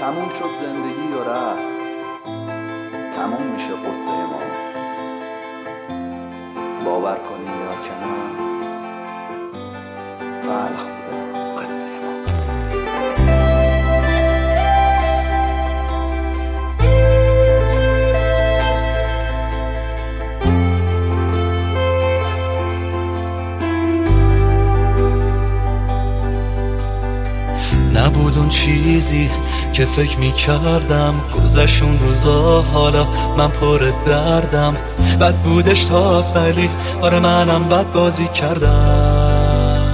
تموم شد زندگی و رفت، تموم میشه قصه ما. باور کنی یا که نه، تلخ بوده قصه ما. نبود اون چیزی که فکر میکردم، گذشون روزا حالا من پر دردم. بد بودش تاست ولی آره منم بد بازی کردم.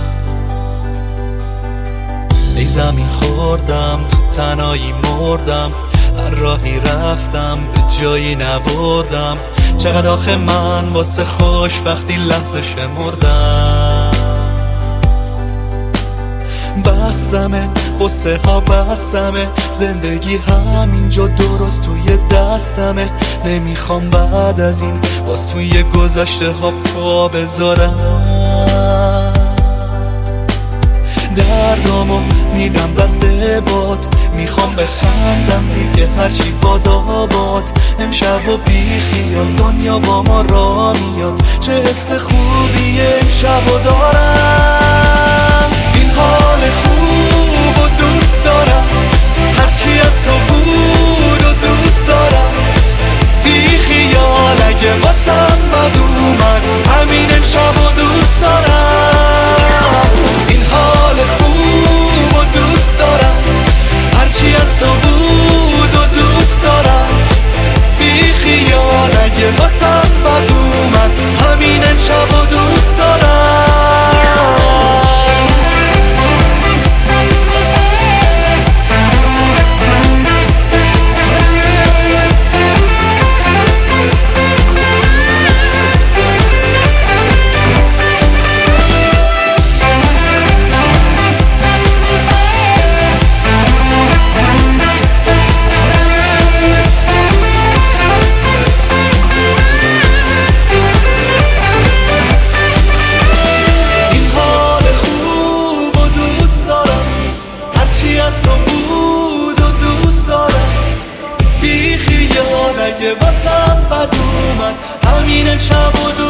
ای زمین خوردم تو تنهایی مردم، هر راهی رفتم به جایی نبردم. چقدر آخه من واسه خوشبختی لحظه شمردم. بسمه قصه ها بسمه، زندگی همینجا درست توی دستمه. نمیخوام بعد از این باز توی گذشته ها پا بذارم. دردامو میدم دست باد، میخوام بخندم دیگه هرچی باداباد. امشب و بی خیال دنیا با ما را میاد، چه حس خوبیه امشب و دارم. این حال خوب و دوست دارم، هرچی از تو بود و دوست دارم. بی خیال اگه واسم بد اومد، همین امشب و دوست دارم. این حال خوب و دوست دارم، هرچی از تو بود و دوست دارم. بی خیال اگه واسم بد اومد، همین امشب و دوست دارم. اگه واسم بد اومد، همین امشب و